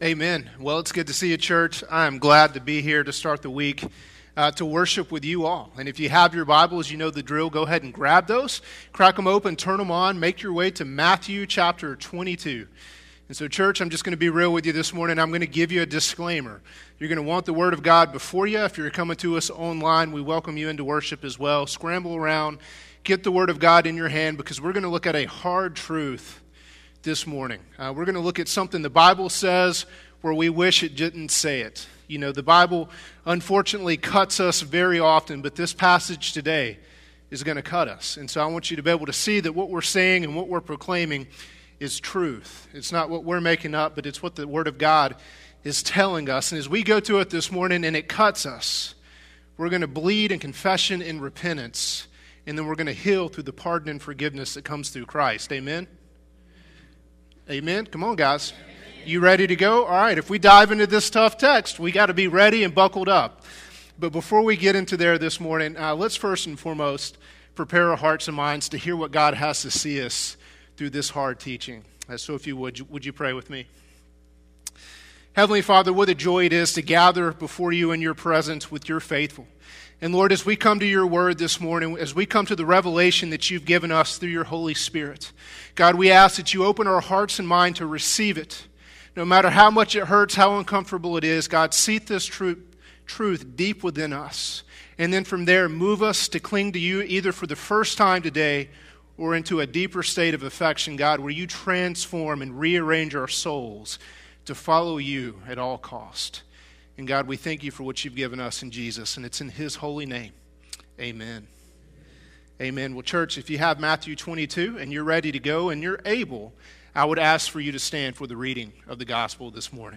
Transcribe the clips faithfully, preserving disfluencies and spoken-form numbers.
Amen. Well, it's good to see you, church. I am glad to be here to start the week uh, to worship with you all. And if you have your Bibles, you know the drill. Go ahead and grab those, crack them open, turn them on, make your way to Matthew chapter twenty-two. And so, church, I'm just going to be real with you this morning. I'm going to give you a disclaimer. You're going to want the Word of God before you. If you're coming to us online, we welcome you into worship as well. Scramble around, get the Word of God in your hand, because we're going to look at a hard truth this morning. Uh, we're going to look at something the Bible says where we wish it didn't say it. You know, the Bible unfortunately cuts us very often, but this passage today is going to cut us. And so I want you to be able to see that what we're saying and what we're proclaiming is truth. It's not what we're making up, but it's what the Word of God is telling us. And as we go to it this morning and it cuts us, we're going to bleed in confession and repentance, and then we're going to heal through the pardon and forgiveness that comes through Christ. Amen? Amen. Come on, guys. You ready to go? All right. If we dive into this tough text, we got to be ready and buckled up. But before we get into there this morning, uh, let's first and foremost prepare our hearts and minds to hear what God has to see us through this hard teaching. Uh, so if you would, would you pray with me? Heavenly Father, what a joy it is to gather before you in your presence with your faithful. And Lord, as we come to your word this morning, as we come to the revelation that you've given us through your Holy Spirit, God, we ask that you open our hearts and mind to receive it. No matter how much it hurts, how uncomfortable it is, God, seat this truth, truth deep within us. And then from there, move us to cling to you either for the first time today or into a deeper state of affection, God, where you transform and rearrange our souls to follow you at all cost. And God, we thank you for what you've given us in Jesus, and it's in his holy name. Amen. Amen. Well, church, if you have Matthew twenty-two and you're ready to go and you're able, I would ask for you to stand for the reading of the gospel this morning.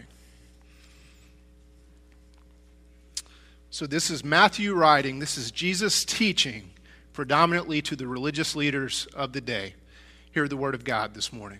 So this is Matthew writing. This is Jesus teaching predominantly to the religious leaders of the day. Hear the word of God this morning.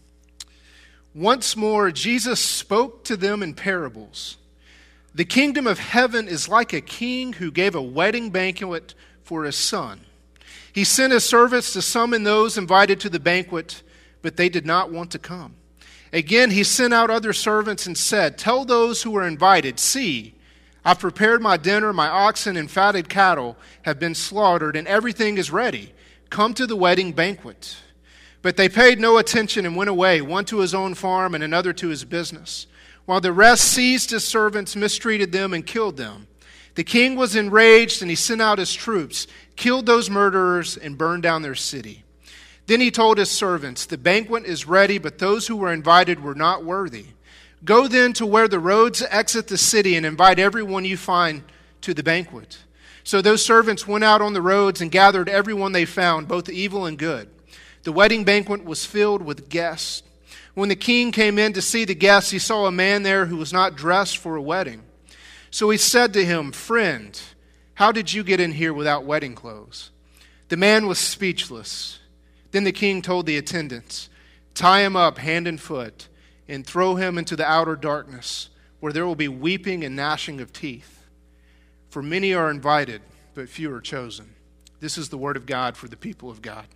Once more, Jesus spoke to them in parables. The kingdom of heaven is like a king who gave a wedding banquet for his son. He sent his servants to summon those invited to the banquet, but they did not want to come. Again, he sent out other servants and said, "Tell those who are invited, see, I've prepared my dinner, my oxen and fatted cattle have been slaughtered, and everything is ready. Come to the wedding banquet." But they paid no attention and went away, one to his own farm and another to his business, while the rest seized his servants, mistreated them, and killed them. The king was enraged, and he sent out his troops, killed those murderers, and burned down their city. Then he told his servants, "The banquet is ready, but those who were invited were not worthy. Go then to where the roads exit the city and invite everyone you find to the banquet." So those servants went out on the roads and gathered everyone they found, both evil and good. The wedding banquet was filled with guests. When the king came in to see the guests, he saw a man there who was not dressed for a wedding. So he said to him, "Friend, how did you get in here without wedding clothes?" The man was speechless. Then the king told the attendants, "Tie him up hand and foot and throw him into the outer darkness, where there will be weeping and gnashing of teeth. For many are invited, but few are chosen." This is the word of God for the people of God.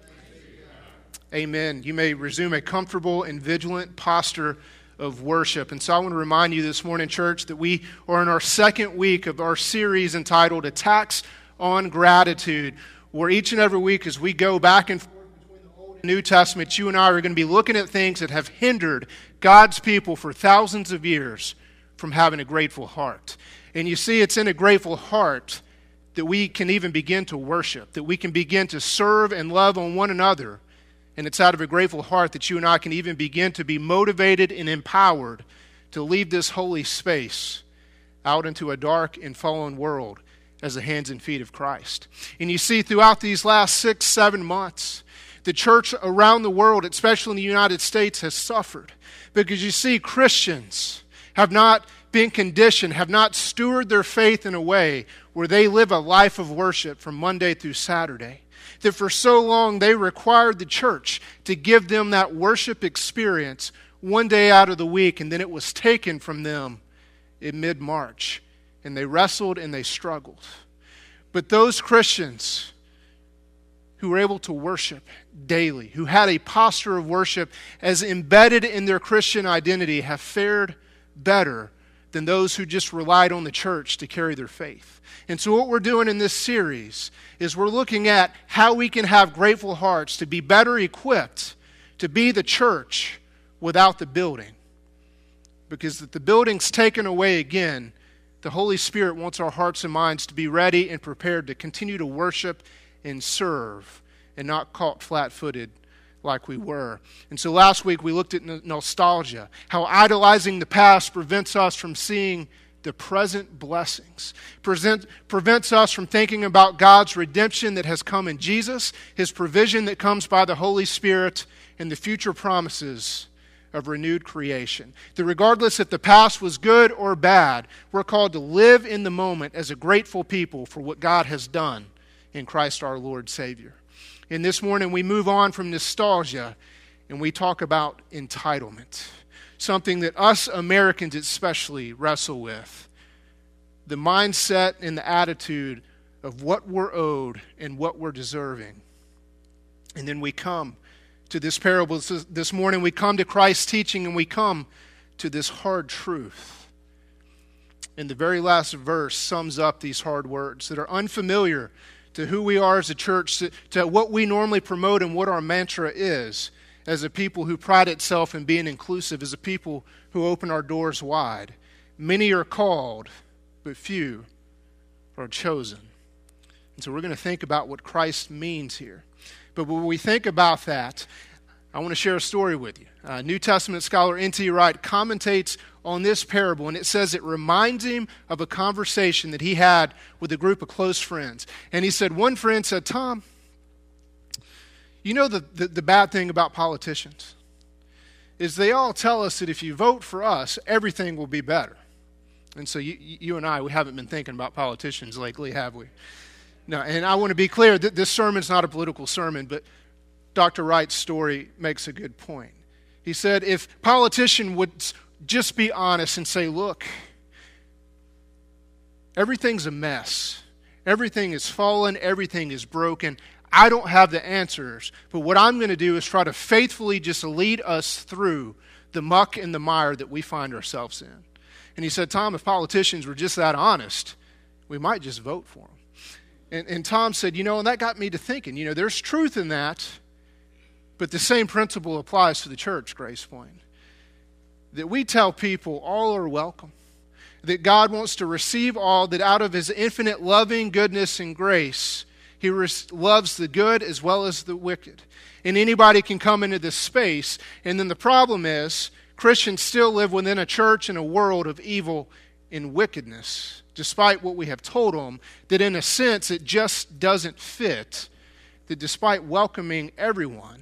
Amen. You may resume a comfortable and vigilant posture of worship. And so I want to remind you this morning, church, that we are in our second week of our series entitled Attacks on Gratitude, where each and every week as we go back and forth between the Old and New Testament, you and I are going to be looking at things that have hindered God's people for thousands of years from having a grateful heart. And you see, it's in a grateful heart that we can even begin to worship, that we can begin to serve and love on one another. And it's out of a grateful heart that you and I can even begin to be motivated and empowered to leave this holy space out into a dark and fallen world as the hands and feet of Christ. And you see, throughout these last six, seven months, the church around the world, especially in the United States, has suffered. Because you see, Christians have not been conditioned, have not stewarded their faith in a way where they live a life of worship from Monday through Saturday. That for so long they required the church to give them that worship experience one day out of the week, and then it was taken from them in mid-March. And they wrestled and they struggled. But those Christians who were able to worship daily, who had a posture of worship as embedded in their Christian identity, have fared better than those who just relied on the church to carry their faith. And so what we're doing in this series is we're looking at how we can have grateful hearts to be better equipped to be the church without the building. Because if the building's taken away again, the Holy Spirit wants our hearts and minds to be ready and prepared to continue to worship and serve and not caught flat-footed like we were. And so last week we looked at nostalgia, how idolizing the past prevents us from seeing the present blessings, Present, prevents us from thinking about God's redemption that has come in Jesus, His provision that comes by the Holy Spirit, and the future promises of renewed creation. That regardless if the past was good or bad, we're called to live in the moment as a grateful people for what God has done in Christ our Lord Savior. And this morning we move on from nostalgia and we talk about entitlement, something that us Americans especially wrestle with. The mindset and the attitude of what we're owed and what we're deserving. And then we come to this parable this morning, we come to Christ's teaching and we come to this hard truth. And the very last verse sums up these hard words that are unfamiliar to who we are as a church, to, to what we normally promote and what our mantra is as a people who pride itself in being inclusive, as a people who open our doors wide. Many are called, but few are chosen. And so we're going to think about what Christ means here. But when we think about that, I want to share a story with you. Uh, New Testament scholar N T Wright commentates on this parable, and it says it reminds him of a conversation that he had with a group of close friends. And he said, one friend said, Tom, you know the, the, the bad thing about politicians is they all tell us that if you vote for us, everything will be better. And so you, you and I, we haven't been thinking about politicians lately, have we? No, and I want to be clear that this sermon's not a political sermon, but Doctor Wright's story makes a good point. He said if politicians would just be honest and say, look, everything's a mess. Everything is fallen. Everything is broken. I don't have the answers, but what I'm going to do is try to faithfully just lead us through the muck and the mire that we find ourselves in. And he said, Tom, if politicians were just that honest, we might just vote for them. And, and Tom said, you know, and that got me to thinking, you know, there's truth in that, but the same principle applies to the church, Grace Point. That we tell people all are welcome, that God wants to receive all, that out of His infinite loving goodness and grace, He res- loves the good as well as the wicked. And anybody can come into this space, and then the problem is Christians still live within a church and a world of evil and wickedness, despite what we have told them, that in a sense it just doesn't fit, that despite welcoming everyone,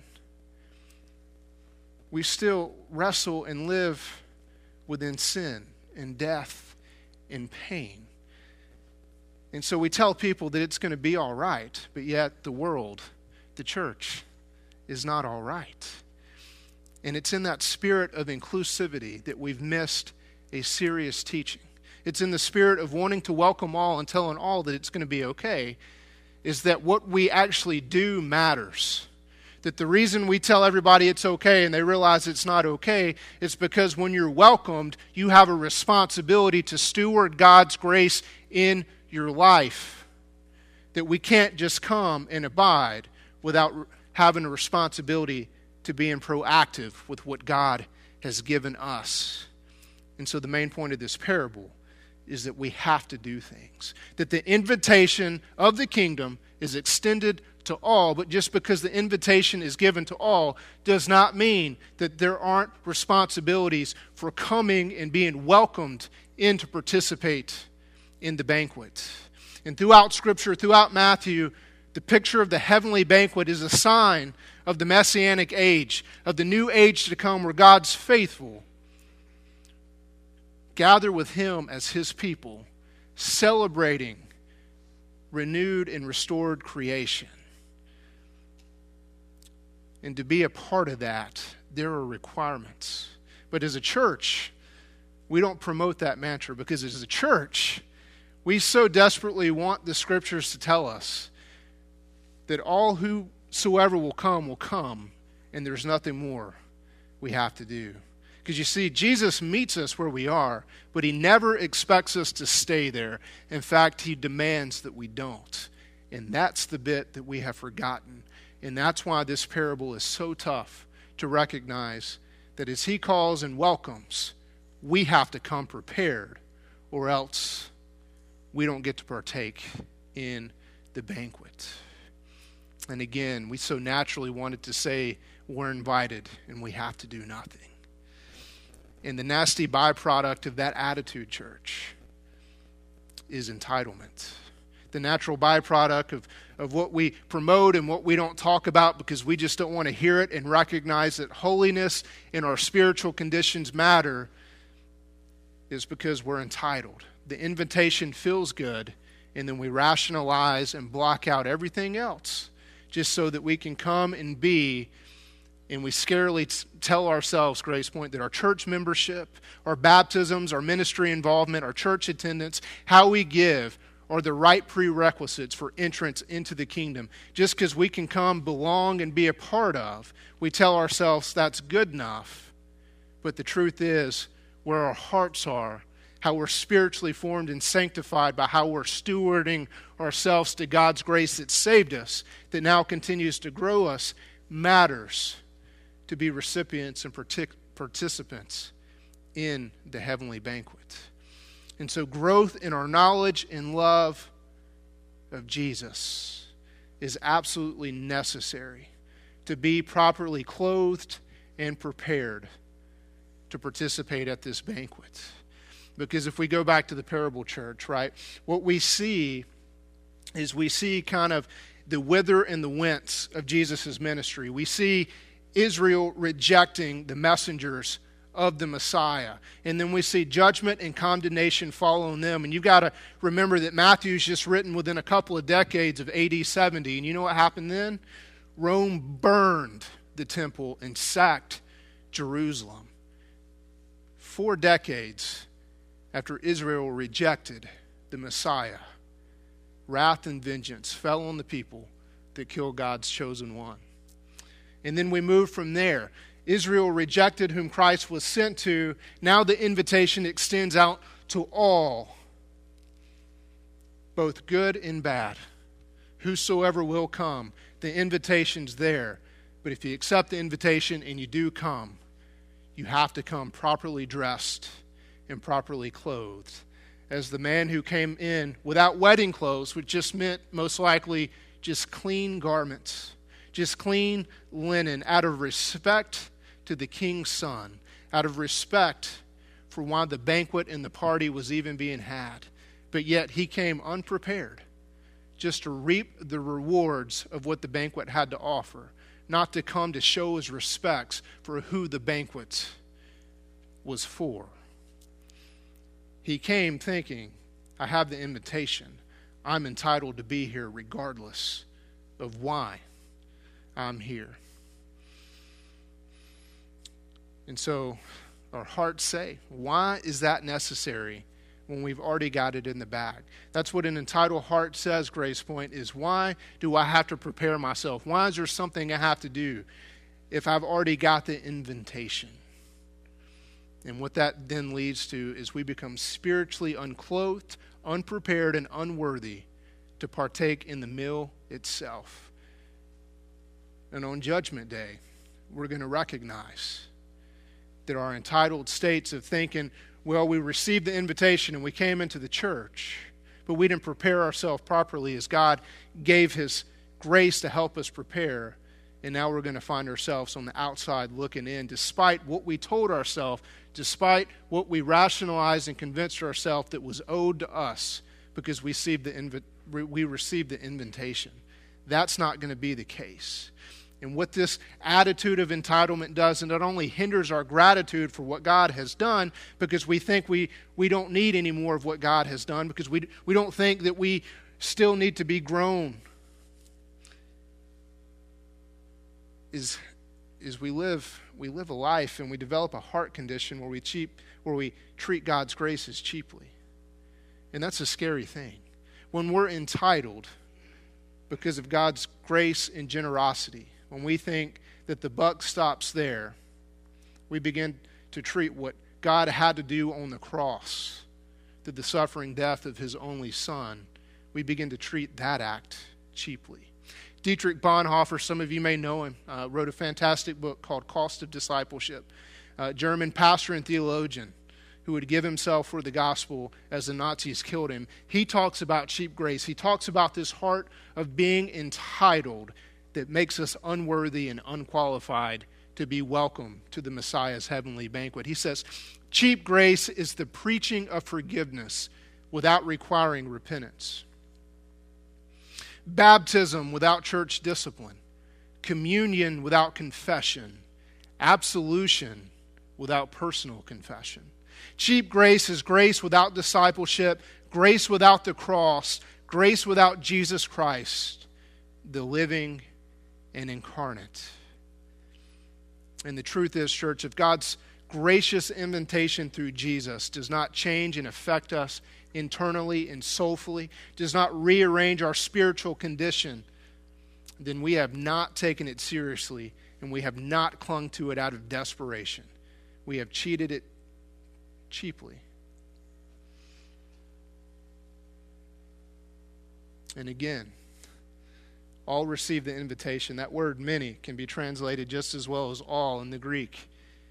we still wrestle and live within sin and death and pain. And so we tell people that it's going to be all right, but yet the world, the church, is not all right. And it's in that spirit of inclusivity that we've missed a serious teaching. It's in the spirit of wanting to welcome all and telling all that it's going to be okay, is that what we actually do matters. That the reason we tell everybody it's okay and they realize it's not okay is because when you're welcomed, you have a responsibility to steward God's grace in your life. That we can't just come and abide without having a responsibility to being proactive with what God has given us. And so the main point of this parable is that we have to do things. That the invitation of the kingdom is extended to all, but just because the invitation is given to all does not mean that there aren't responsibilities for coming and being welcomed in to participate in the banquet. And throughout Scripture, throughout Matthew, the picture of the heavenly banquet is a sign of the Messianic age, of the new age to come where God's faithful gather with Him as His people, celebrating renewed and restored creation. And to be a part of that, there are requirements. But as a church, we don't promote that mantra because as a church, we so desperately want the Scriptures to tell us that all whosoever will come will come, and there's nothing more we have to do. Because you see, Jesus meets us where we are, but he never expects us to stay there. In fact, he demands that we don't. And that's the bit that we have forgotten. And that's why this parable is so tough to recognize, that as he calls and welcomes, we have to come prepared, or else we don't get to partake in the banquet. And again, we so naturally wanted to say we're invited and we have to do nothing. And the nasty byproduct of that attitude, church, is entitlement. The natural byproduct of, of what we promote and what we don't talk about because we just don't want to hear it and recognize that holiness and our spiritual conditions matter is because we're entitled. The invitation feels good, and then we rationalize and block out everything else just so that we can come and be. And we scarily t- tell ourselves, Grace Point, that our church membership, our baptisms, our ministry involvement, our church attendance, how we give are the right prerequisites for entrance into the kingdom. Just because we can come, belong, and be a part of, we tell ourselves that's good enough. But the truth is, where our hearts are, how we're spiritually formed and sanctified by how we're stewarding ourselves to God's grace that saved us, that now continues to grow us, matters to be recipients and partic- participants in the heavenly banquet. And so growth in our knowledge and love of Jesus is absolutely necessary to be properly clothed and prepared to participate at this banquet. Because if we go back to the parable, church, right, what we see is we see kind of the whither and the whence of Jesus' ministry. We see Israel rejecting the messengers of the Messiah. And then we see judgment and condemnation following them. And you've got to remember that Matthew's just written within a couple of decades of A D seventy. And you know what happened then? Rome burned the temple and sacked Jerusalem. Four decades after Israel rejected the Messiah, wrath and vengeance fell on the people that killed God's chosen one. And then we move from there. Israel rejected whom Christ was sent to. Now the invitation extends out to all, both good and bad. Whosoever will come, the invitation's there. But if you accept the invitation and you do come, you have to come properly dressed and properly clothed. As the man who came in without wedding clothes, which just meant most likely just clean garments, just clean linen, out of respect to the king's son, out of respect for why the banquet and the party was even being had. But yet he came unprepared just to reap the rewards of what the banquet had to offer, not to come to show his respects for who the banquet was for. He came thinking, I have the invitation. I'm entitled to be here regardless of why I'm here. And so our hearts say, why is that necessary when we've already got it in the bag? That's what an entitled heart says, Grace Point, is why do I have to prepare myself? Why is there something I have to do if I've already got the invitation? And what that then leads to is we become spiritually unclothed, unprepared, and unworthy to partake in the meal itself. And on Judgment Day, we're going to recognize that our entitled states of thinking, well, we received the invitation and we came into the church, but we didn't prepare ourselves properly as God gave his grace to help us prepare. And now we're going to find ourselves on the outside looking in, despite what we told ourselves, despite what we rationalized and convinced ourselves that was owed to us because we received the, invi- we received the invitation. That's not going to be the case. And what this attitude of entitlement does, and it only hinders our gratitude for what God has done, because we think we, we don't need any more of what God has done, because we, we don't think that we still need to be grown. Is, is we live we live a life and we develop a heart condition where we cheap where we treat God's grace as cheaply. And that's a scary thing. When we're entitled because of God's grace and generosity, when we think that the buck stops there, we begin to treat what God had to do on the cross, through the suffering death of his only son, we begin to treat that act cheaply. Dietrich Bonhoeffer, some of you may know him, uh, wrote a fantastic book called Cost of Discipleship. A German pastor and theologian who would give himself for the gospel as the Nazis killed him. He talks about cheap grace. He talks about this heart of being entitled that makes us unworthy and unqualified to be welcome to the Messiah's heavenly banquet. He says, cheap grace is the preaching of forgiveness without requiring repentance. Baptism without church discipline. Communion without confession. Absolution without personal confession. Cheap grace is grace without discipleship, grace without the cross, grace without Jesus Christ, the living and incarnate. And the truth is, church, if God's gracious invitation through Jesus does not change and affect us internally and soulfully, does not rearrange our spiritual condition, then we have not taken it seriously and we have not clung to it out of desperation. We have cheated it cheaply. And again, all receive the invitation. That word many can be translated just as well as all in the Greek.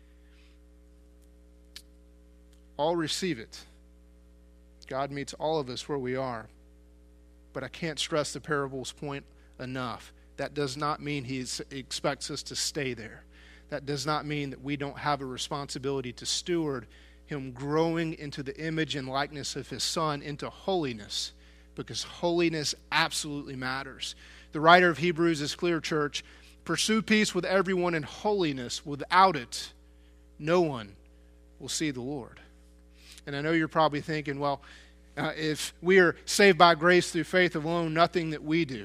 All receive it. God meets all of us where we are. But I can't stress the parable's point enough. That does not mean he expects us to stay there. That does not mean that we don't have a responsibility to steward him growing into the image and likeness of his Son, into holiness, because holiness absolutely matters. The writer of Hebrews is clear, church. Pursue peace with everyone in holiness. Without it, no one will see the Lord. And I know you're probably thinking, well, uh, if we are saved by grace through faith alone, nothing that we do.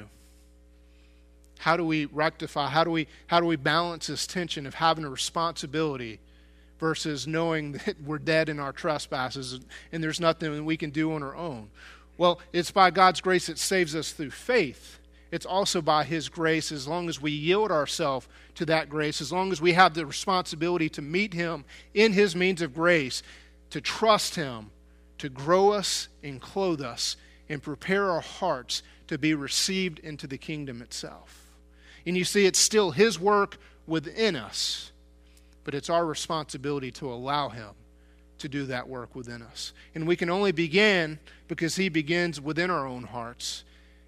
How do we rectify, how do we, how do we balance this tension of having a responsibility versus knowing that we're dead in our trespasses and there's nothing that we can do on our own? Well, it's by God's grace that saves us through faith. It's also by his grace, as long as we yield ourselves to that grace, as long as we have the responsibility to meet him in his means of grace, to trust him, to grow us and clothe us, and prepare our hearts to be received into the kingdom itself. And you see, it's still his work within us, but it's our responsibility to allow him to do that work within us. And we can only begin because he begins within our own hearts.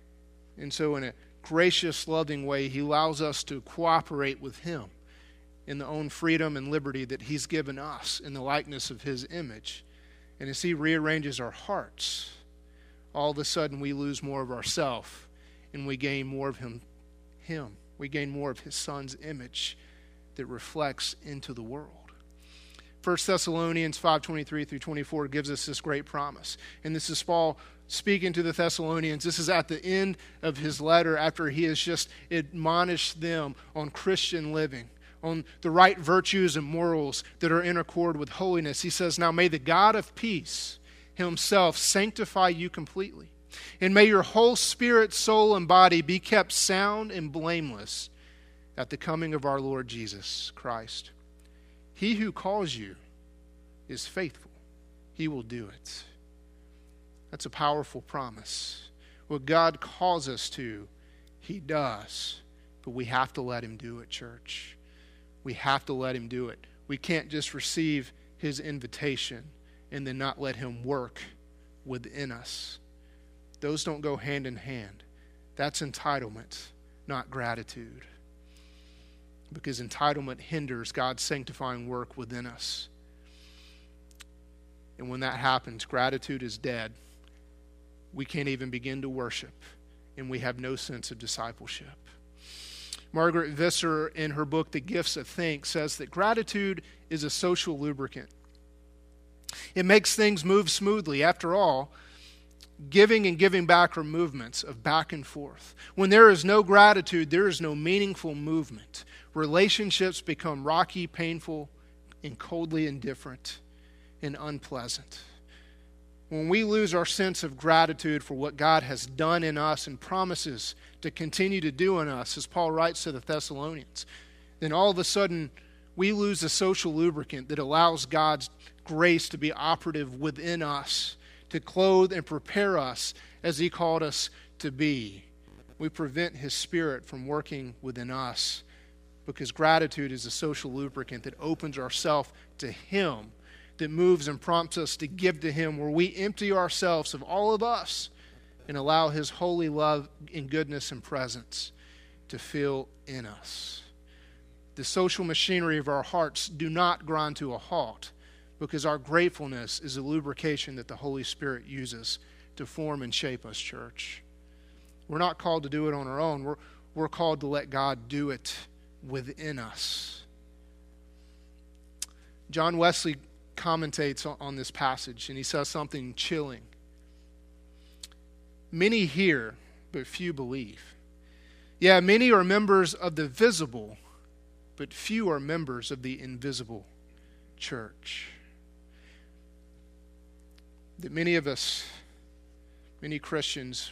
And so in a gracious, loving way, he allows us to cooperate with him in the own freedom and liberty that he's given us in the likeness of his image. And as he rearranges our hearts, all of a sudden we lose more of ourselves and we gain more of him. him. We gain more of his Son's image that reflects into the world. First Thessalonians five twenty-three through twenty-four gives us this great promise. And this is Paul speaking to the Thessalonians. This is at the end of his letter after he has just admonished them on Christian living, on the right virtues and morals that are in accord with holiness. He says, now may the God of peace himself sanctify you completely, and may your whole spirit, soul, and body be kept sound and blameless at the coming of our Lord Jesus Christ. He who calls you is faithful. He will do it. That's a powerful promise. What God calls us to, he does. But we have to let him do it, church. We have to let him do it. We can't just receive his invitation and then not let him work within us. Those don't go hand in hand. That's entitlement, not gratitude. Because entitlement hinders God's sanctifying work within us. And when that happens, gratitude is dead. We can't even begin to worship, and we have no sense of discipleship. Margaret Visser, in her book, The Gifts of Thanks, says that gratitude is a social lubricant. It makes things move smoothly. After all, giving and giving back are movements of back and forth. When there is no gratitude, there is no meaningful movement. Relationships become rocky, painful, and coldly indifferent and unpleasant. when we lose our sense of gratitude for what God has done in us and promises to continue to do in us, as Paul writes to the Thessalonians, then all of a sudden we lose the social lubricant that allows God's grace to be operative within us, to clothe and prepare us as He called us to be. We prevent His Spirit from working within us because gratitude is a social lubricant that opens ourselves to Him, that moves and prompts us to give to Him, where we empty ourselves of all of us and allow His holy love and goodness and presence to fill in us. The social machinery of our hearts do not grind to a halt because our gratefulness is a lubrication that the Holy Spirit uses to form and shape us, church. We're not called to do it on our own. We're, we're called to let God do it within us. John Wesley commentates on this passage, and he says something chilling. Many hear, but few believe. Yeah, many are members of the visible, but few are members of the invisible church. That many of us, many Christians,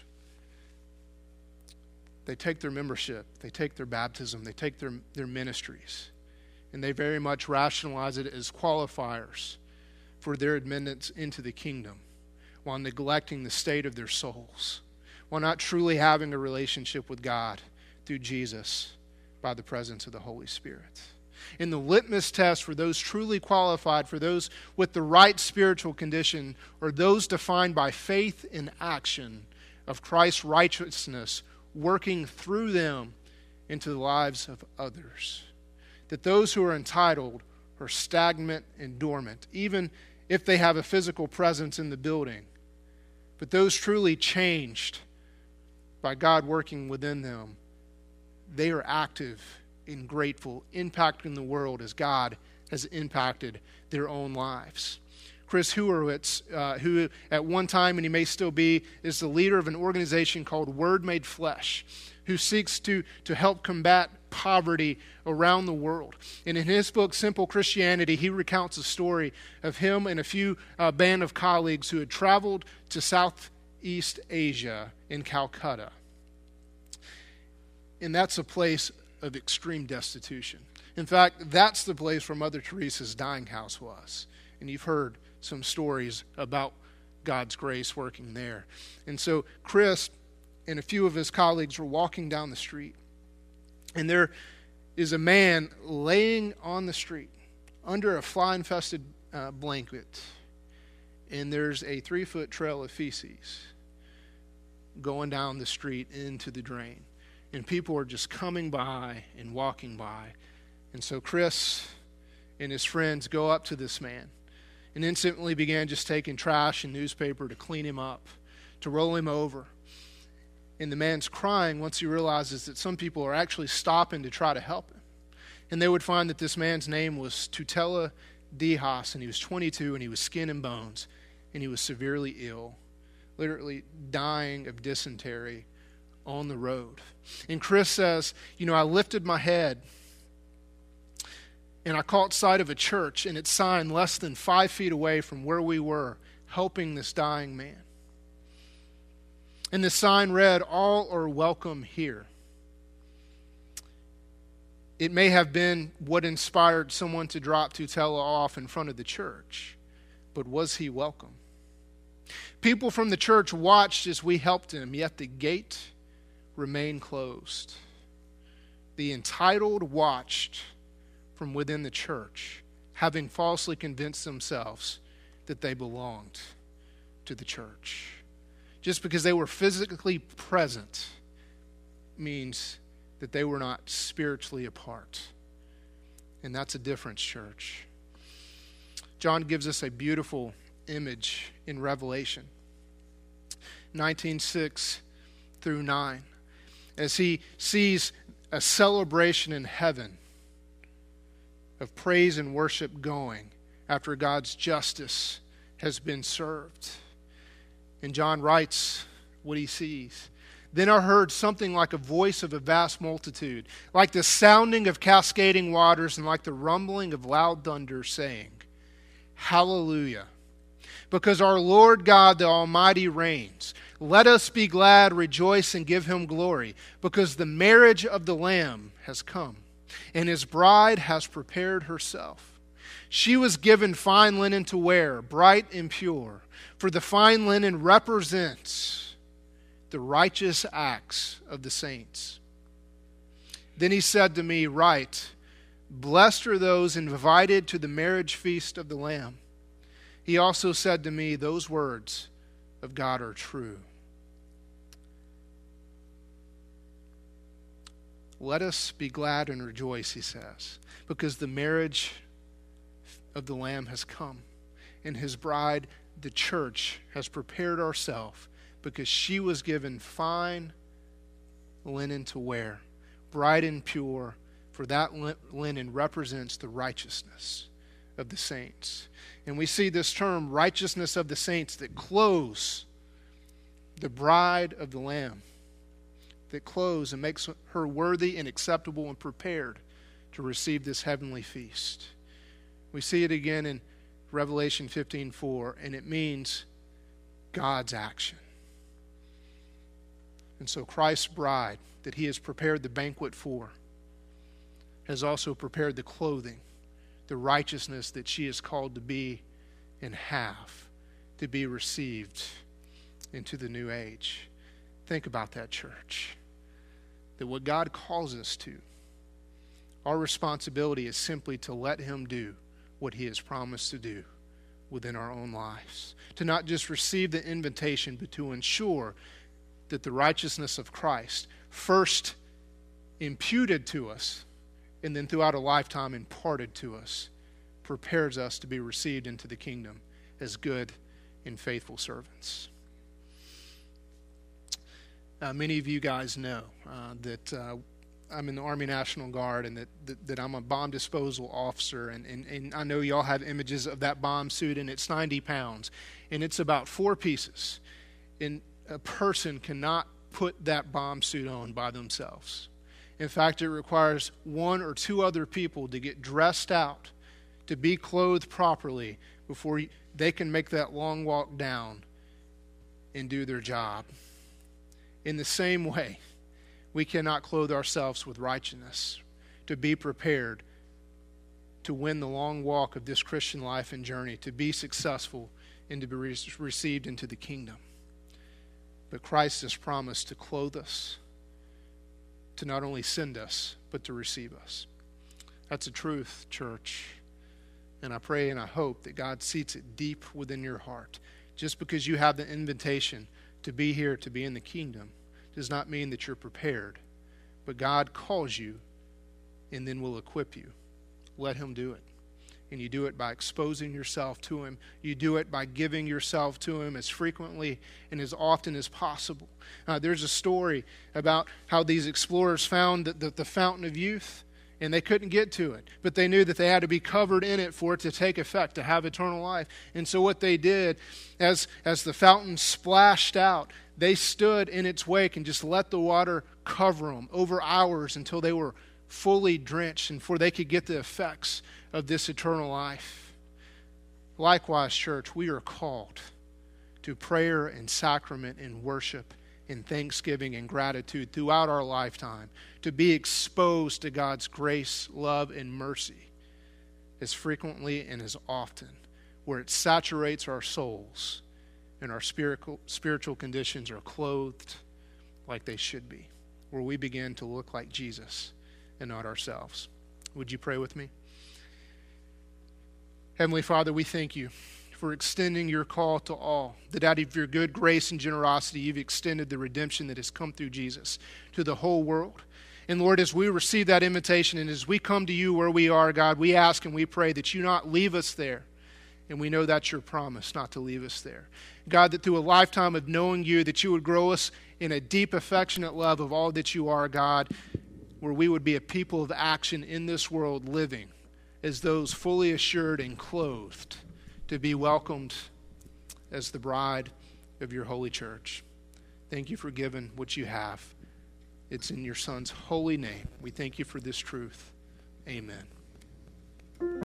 they take their membership, they take their baptism, they take their, their ministries, and they very much rationalize it as qualifiers for their admittance into the kingdom, while neglecting the state of their souls, while not truly having a relationship with God through Jesus by the presence of the Holy Spirit. And the litmus test for those truly qualified, for those with the right spiritual condition, are those defined by faith in action of Christ's righteousness working through them into the lives of others. That those who are entitled are stagnant and dormant, even if they have a physical presence in the building. But those truly changed by God working within them, they are active and grateful, impacting the world as God has impacted their own lives. Chris Hurwitz, uh, who at one time, and he may still be, is the leader of an organization called Word Made Flesh, who seeks to, to help combat poverty around the world. And in his book, Simple Christianity, he recounts a story of him and a few uh, band of colleagues who had traveled to Southeast Asia in Calcutta. And that's a place of extreme destitution. In fact, that's the place where Mother Teresa's dying house was. And you've heard some stories about God's grace working there. And so Chris and a few of his colleagues were walking down the street. And there is a man laying on the street under a fly-infested uh, blanket. And there's a three-foot trail of feces going down the street into the drain. And people are just coming by and walking by. And so Chris and his friends go up to this man and instantly began just taking trash and newspaper to clean him up, to roll him over. And the man's crying once he realizes that some people are actually stopping to try to help him. And they would find that this man's name was Tutela Dihas, and he was twenty-two, and he was skin and bones, and he was severely ill, literally dying of dysentery on the road. And Chris says, you know, I lifted my head and I caught sight of a church and its sign less than five feet away from where we were, helping this dying man. And the sign read, "All are welcome here." It may have been what inspired someone to drop Tutela off in front of the church, but was he welcome? People from the church watched as we helped him, yet the gate remained closed. The entitled watched from within the church, having falsely convinced themselves that they belonged to the church. Just because they were physically present means that they were not spiritually apart. And that's a difference, church. John gives us a beautiful image in Revelation nineteen six through nine, as he sees a celebration in heaven of praise and worship going after God's justice has been served. And John writes what he sees. Then I heard something like a voice of a vast multitude, like the sounding of cascading waters and like the rumbling of loud thunder, saying, Hallelujah. because our Lord God the Almighty reigns. Let us be glad, rejoice, and give him glory, because the marriage of the Lamb has come, and his bride has prepared herself. She was given fine linen to wear, bright and pure, for the fine linen represents the righteous acts of the saints. Then he said to me, write, blessed are those invited to the marriage feast of the Lamb. He also said to me, those words of God are true. Let us be glad and rejoice, he says, because the marriage of the Lamb has come, and his bride, the church, has prepared herself, because she was given fine linen to wear, bright and pure, for that linen represents the righteousness of the saints. And we see this term, righteousness of the saints, that clothes the bride of the Lamb, that clothes and makes her worthy and acceptable and prepared to receive this heavenly feast. We see it again in Revelation fifteen four, and it means God's action. And so Christ's bride, that he has prepared the banquet for, has also prepared the clothing, the righteousness that she is called to be and have, to be received into the new age. Think about that, church. That what God calls us to, our responsibility is simply to let him do what he has promised to do within our own lives. To not just receive the invitation, but to ensure that the righteousness of Christ, first imputed to us, and then throughout a lifetime imparted to us, prepares us to be received into the kingdom as good and faithful servants. Uh, many of you guys know uh, that uh, I'm in the Army National Guard, and that, that, that I'm a bomb disposal officer, and, and, and I know y'all have images of that bomb suit, and it's ninety pounds, and it's about four pieces, and a person cannot put that bomb suit on by themselves. In fact, it requires one or two other people to get dressed out, to be clothed properly, before they can make that long walk down and do their job. In the same way, we cannot clothe ourselves with righteousness to be prepared to win the long walk of this Christian life and journey, to be successful and to be re- received into the kingdom. But Christ has promised to clothe us, to not only send us, but to receive us. That's a truth, church. And I pray and I hope that God seats it deep within your heart. Just because you have the invitation to be here, to be in the kingdom, does not mean that you're prepared. But God calls you and then will equip you. Let him do it. And you do it by exposing yourself to him. You do it by giving yourself to him as frequently and as often as possible. Uh, there's a story about how these explorers found the, the, the fountain of youth, and they couldn't get to it. But they knew that they had to be covered in it for it to take effect, to have eternal life. And so what they did, as, as the fountain splashed out, they stood in its wake and just let the water cover them over hours until they were fully drenched and before they could get the effects of this eternal life. Likewise, church, we are called to prayer and sacrament and worship and thanksgiving and gratitude throughout our lifetime, to be exposed to God's grace, love, and mercy as frequently and as often, where it saturates our souls and our spiritual, spiritual conditions are clothed like they should be, where we begin to look like Jesus and not ourselves. Would you pray with me? Heavenly Father, we thank you for extending your call to all, that out of your good grace and generosity, you've extended the redemption that has come through Jesus to the whole world. And Lord, as we receive that invitation and as we come to you where we are, God, we ask and we pray that you not leave us there. And we know that's your promise, not to leave us there. God, that through a lifetime of knowing you, that you would grow us in a deep, affectionate love of all that you are, God, where we would be a people of action in this world, living as those fully assured and clothed to be welcomed as the bride of your holy church. Thank you for giving what you have. It's in your Son's holy name. We thank you for this truth. Amen.